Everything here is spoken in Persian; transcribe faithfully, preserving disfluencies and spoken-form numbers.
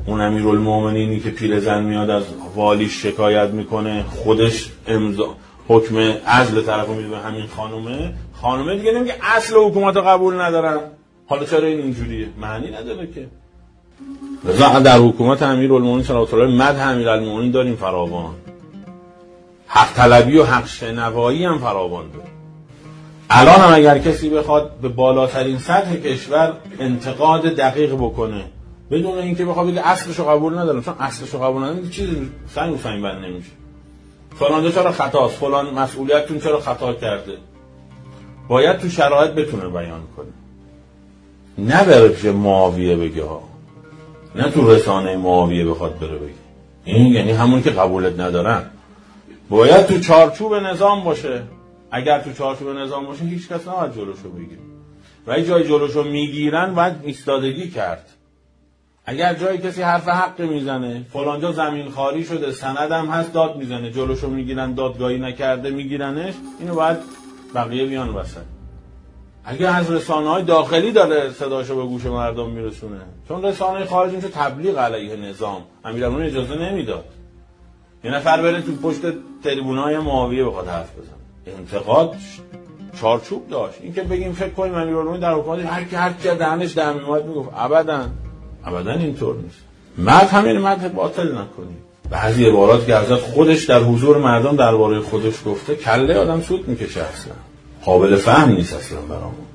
اون امیرالمومنینی که پیرزن میاد از والیش شکایت میکنه، خودش امضا حکم عزل طرفو میده به همین خانومه، خانومه دیگه نمیگه اصل حکومت قبول ندارم. حالا چرا این اینجوریه؟ معنی نداره که. لذا در حکومت امیرالمومنین صلی الله علیه و آله مدح امیرالمومنین داریم فراوان، حق طلبی و حق شنوایی هم فراوان داریم. الان هم اگر کسی بخواد به بالاترین سطح کشور انتقاد دقیق بکنه بدون اینکه بخواد بگه اصلشو قبول ندارم، چون اصلشو قبول ندارم چیزی سنگ و سنگ بند نمیشه. فلان چرا خطاست، فلان مسئولیتتون چرا خطا کرده، باید تو شرایط بتونه بیان کنه، نه بره پیش معاویه بگه ها، نه تو رسانه معاویه بخواد بره بگه. این یعنی همون که قبولت ندارن. باید تو چارچوب نظام باشه. اگر تو چارچوب نظام باشه هیچ کس نباید جلوشو بگیره و اگه جای جلوشو میگیرن باید ایستادگی کرد. اگر جای کسی حرف حق میزنه، فلانجا زمین خاری شده، سندم هست، داد میزنه، جلوشو میگیرن، دادگاهی نکرده میگیرنش، اینو باید بقیه بیان وسط. اگه از رسانه‌های داخلی داره صداشو به گوش مردم میرسونه، چون رسانه‌های خارجی میشه تبلیغ علیه نظام، امیرالمومنین اجازه نمیداد یه نفر بره تو پشت تریبونای معاویه بخواد حرف بزنه. انتقاد چارچوب داشت. این که بگیم فکر کنیم امیرالمومنین در حکومت هر کی هر کی دهنش در میومد میگفت، ابداً ابداً اینطور نیست. مد همین مد باطل نکنید. بعضی عبارات که حضرت خودش در حضور مردم درباره خودش گفته کله آدم سود میکشه، اصلا قابل فهم نیست اصلا برامون.